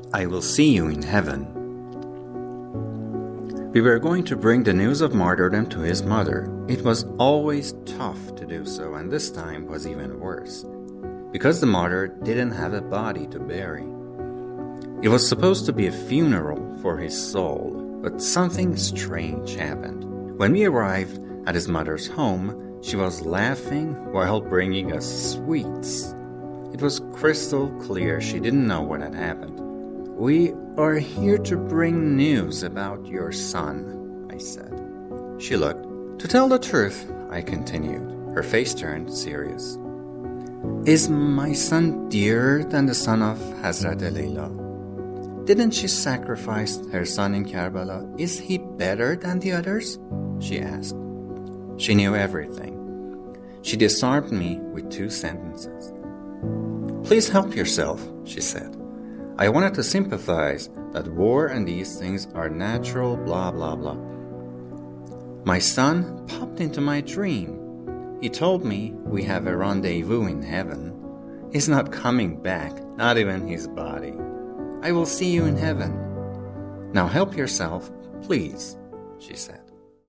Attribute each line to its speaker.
Speaker 1: I will see you in heaven. We were going to bring the news of martyrdom to his mother. It was always tough to do so, and this time was even worse, because the martyr didn't have a body to bury. It was supposed to be a funeral for his soul, but something strange happened. When we arrived at his mother's home, she was laughing while bringing us sweets. It was crystal clear she didn't know what had happened. "We are here to bring news about your son," I said. She looked. "To tell the truth," I continued. Her face turned serious. "Is my son dearer than the son of Hazrat Layla? Didn't she sacrifice her son in Karbala? Is he better than the others?" she asked. She knew everything. She disarmed me with 2 sentences. "Please help yourself," she said. I wanted to sympathize that war and these things are natural, blah, blah, blah. "My son popped into my dream. He told me we have a rendezvous in heaven. He's not coming back, not even his body. I will see you in heaven. Now help yourself, please," she said.